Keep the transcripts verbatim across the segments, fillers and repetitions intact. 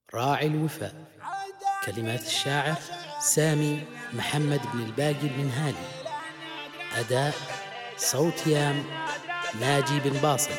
راعي الوفاء. كلمات الشاعر سامي محمد بن الباقي المنهالي. أداء صوت يام ناجي بن باصل.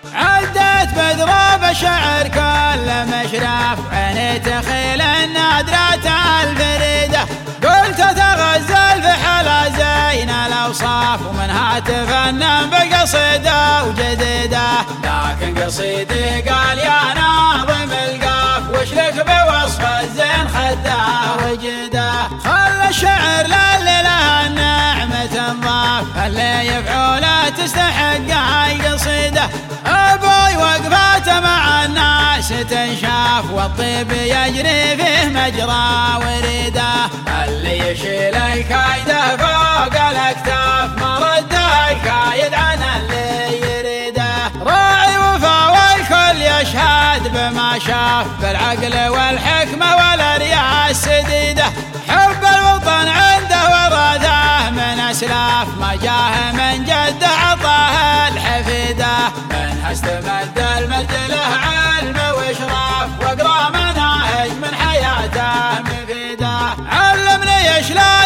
عدت بضرب شعر كل مشرف عيني تخيل النادرة الفريدة، قلت تغزل في حلا زين الأوصاف ومنها تفنن بقصيدة وجديدة، لكن قصيدي قال يا ناظم القاف وش لك بوصف الزين خده وجده، خلى الشعر للي له النعمة تنضاف اللي يفعوله تستحق هاي قصيده، أبوي وقفاته مع الناس تنشاف والطيب يجري فيه مجرى وريده، اللي يشيل الكايده فوق الأكتاف ما رده الكايد عن اللي يريده، راعي وفا والكل يشهد بما شاف بالعقل والحكمة والرياء السديده، حب الوطن عنده ورثه من أسلاف ما جاه من جده عطاه الحفيده، منها استمد المجد له علم وإشراف واقرأ مناهج من حياته مفيده، علمني شلون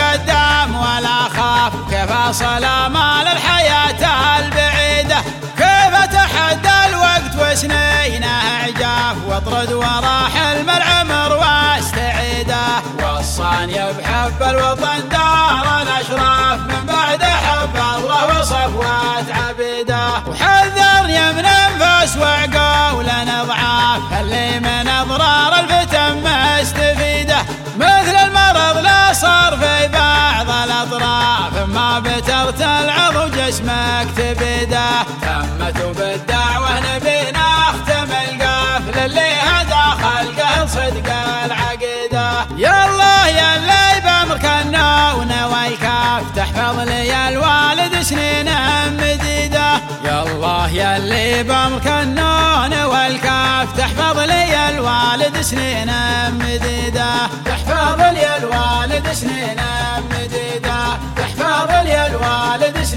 أتقدم ولا خاف كيف أصل آمال الحياة البعيدة، كيف أتحدى الوقت وسنينه عجاف واطرد ورا حلم العمر واستعيده، وصاني بحب الوطن دار الأشراف من بعد حب الله وصفوة عبيده، وحذرني من انفاس وعقول اضعاف اللي من اضرار الفتن مستفيده، مثل المرض لا صار في بعض الاطراف ما بترت العضو جسمك تبيده، تمت بالدعوه نبينا اختم القاف للي هدى خلقه صدق العقيده، يالله يا اللي بامرك النون والكاف تحفظ لي الوالد سنين مديده، يالله يا اللي بامرك النون والكاف تحفظ لي الوالد سنين مديده، تحفظ لي الوالد سنين مديده، تحفظ لي الوالد سنين